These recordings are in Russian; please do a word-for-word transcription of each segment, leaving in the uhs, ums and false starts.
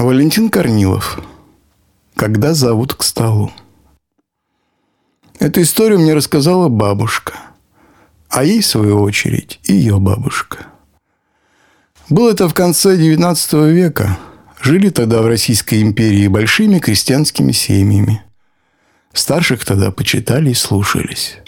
Валентин Корнилов. Когда зовут к столу. Эту историю мне рассказала бабушка, а ей, в свою очередь, ее бабушка. Было это в конце девятнадцатого века. Жили тогда в Российской империи большими крестьянскими семьями. Старших тогда почитали и слушались.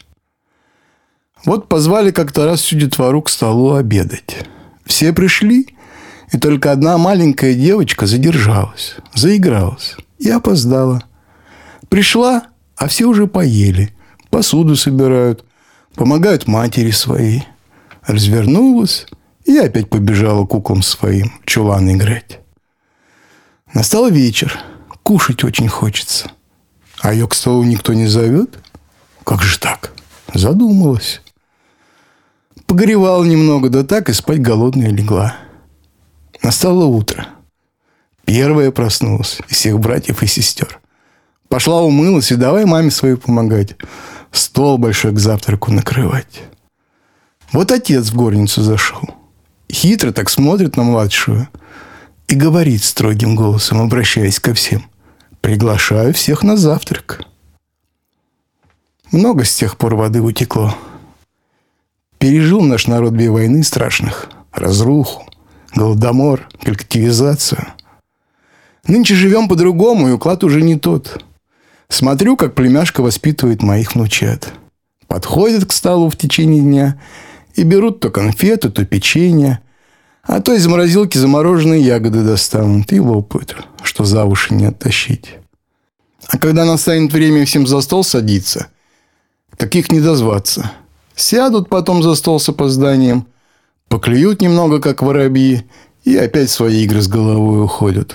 Вот позвали как-то раз всю детвору к столу обедать. Все пришли, и только одна маленькая девочка задержалась, заигралась и опоздала. Пришла, а все уже поели, посуду собирают, помогают матери своей. Развернулась и опять побежала к куклам своим в чулан играть. Настал вечер, кушать очень хочется. А ее к столу никто не зовет? Как же так? Задумалась. Погоревала немного, да так и спать голодная легла. Настало утро. Первая проснулась из всех братьев и сестер. Пошла умылась и давай маме своей помогать. Стол большой к завтраку накрывать. Вот отец в горницу зашел. Хитро так смотрит на младшую и говорит строгим голосом, обращаясь ко всем: приглашаю всех на завтрак. Много с тех пор воды утекло. Пережил наш народ две войны страшных. Разруху, голодомор, коллективизацию. Нынче живем по-другому, и уклад уже не тот. Смотрю, как племяшка воспитывает моих внучат. Подходят к столу в течение дня и берут то конфеты, то печенье, а то из морозилки замороженные ягоды достанут и лопают, что за уши не оттащить. А когда настанет время всем за стол садиться, так их не дозваться. Сядут потом за стол с опозданием, поклюют немного, как воробьи, и опять в свои игры с головой уходят.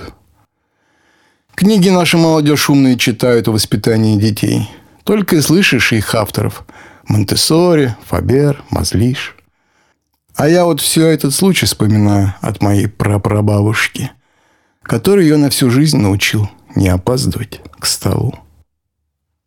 Книги наша молодежь умные читают о воспитании детей. Только и слышишь их авторов: Монтессори, Фабер, Мазлиш. А я вот все этот случай вспоминаю от моей прапрабабушки, который ее на всю жизнь научил не опаздывать к столу.